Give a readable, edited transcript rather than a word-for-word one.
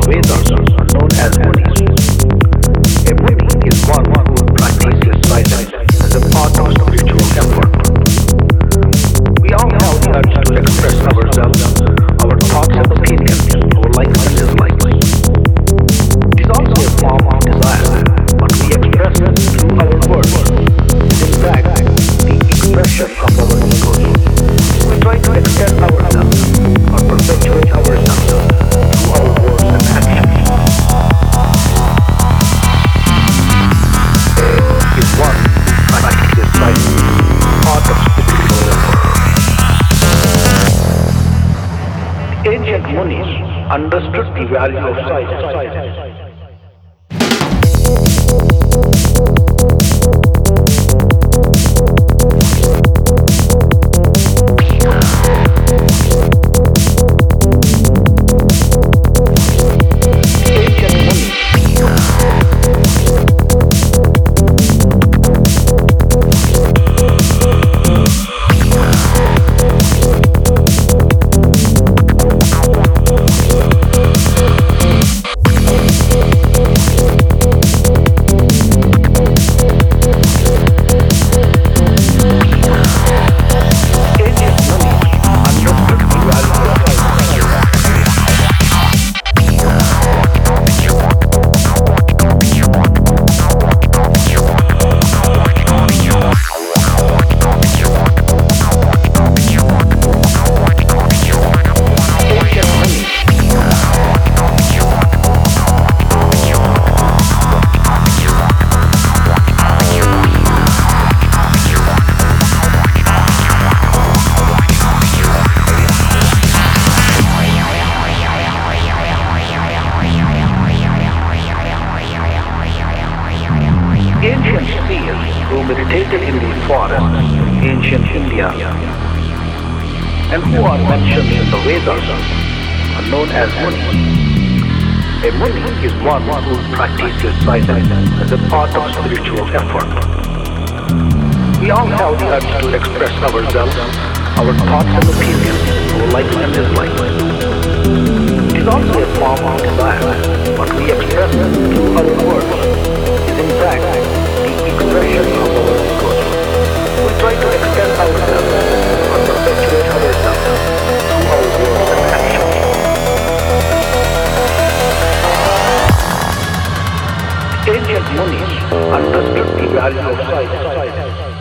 Vedas are known as munis. A muni is one who practices silence as a part of spiritual effort. We all have the urge to express ourselves, our thoughts and opinions, our likes and dislikes. It is also a form of desire, but we express it through our words. It is in fact the expression of our egos. We try to extend ourselves or perpetuate ourselves through our words and actions. Is one who practices silence, part of spiritual effort. Ancient munis understood the value of silence. Ancient seers who meditated in the forest in ancient India and who are mentioned in the Vedas are known as munis. A muni is one who practices silence as a part of spiritual effort. We all have the urge to express ourselves, our thoughts and opinions, our likes and dislikes. It is also a form of desire, but we express it through our words. It is in fact the expression of our egos. We try to extend ourselves or perpetuate ourselves through our words and actions. Ancient munis understood the value of silence.